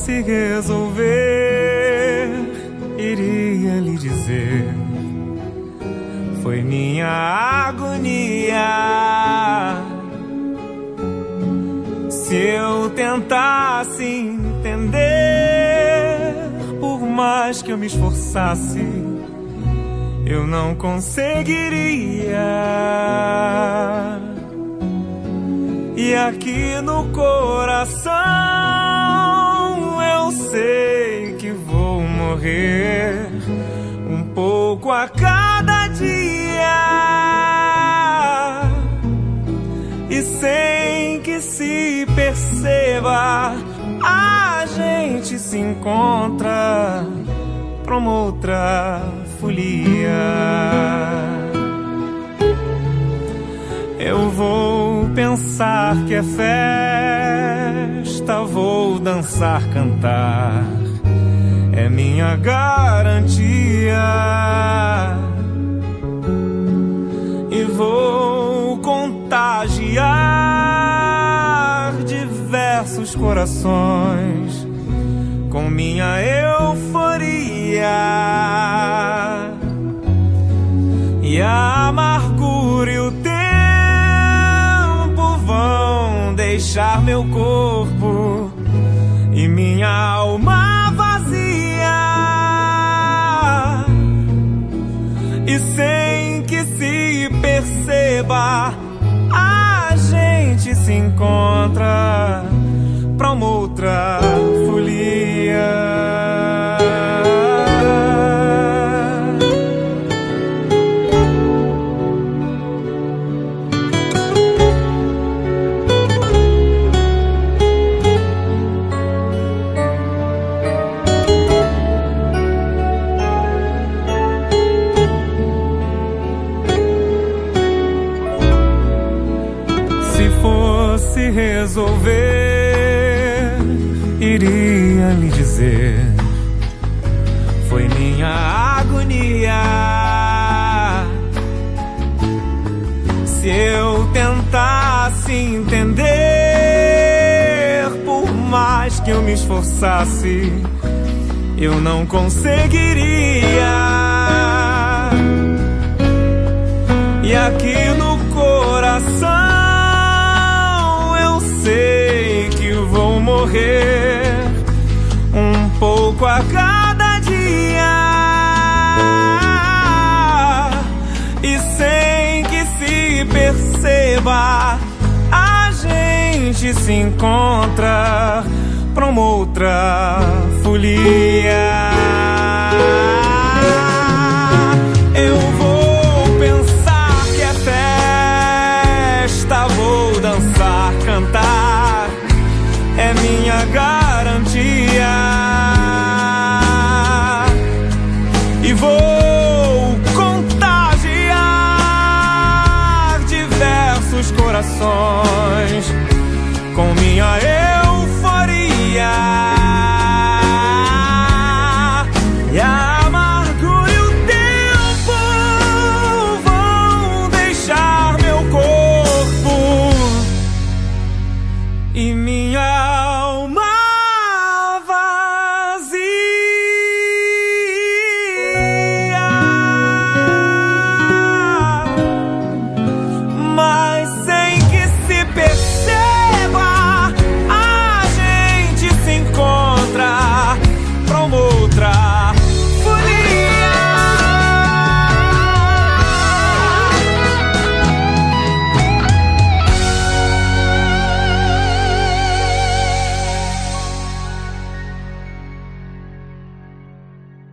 fosse resolver, iria lhe dizer: foi minha agonia. Se eu tentasse entender, por mais que eu me esforçasse, eu não conseguiria. E aqui no coração eu sei que vou morrer um pouco a cada dia, e sem que se perceba, a gente se encontra pra uma outra folia. Eu vou pensar que é festa, vou dançar, cantar, é minha garantia. E vou contagiar diversos corações com minha euforia. E a amargura e o tempo vão deixar meu corpo e minha alma vazia. E sem que se perceba, a gente se encontra pra uma outra folia. Se resolver, iria lhe dizer: foi minha agonia. Se eu tentasse entender, por mais que eu me esforçasse, eu não conseguiria. E aqui no coração sei que vou morrer um pouco a cada dia, e sem que se perceba, a gente se encontra pra uma outra folia. Eu vou pensar que é festa, vou dançar, cantar, é minha garantia. E vou contagiar diversos corações com minha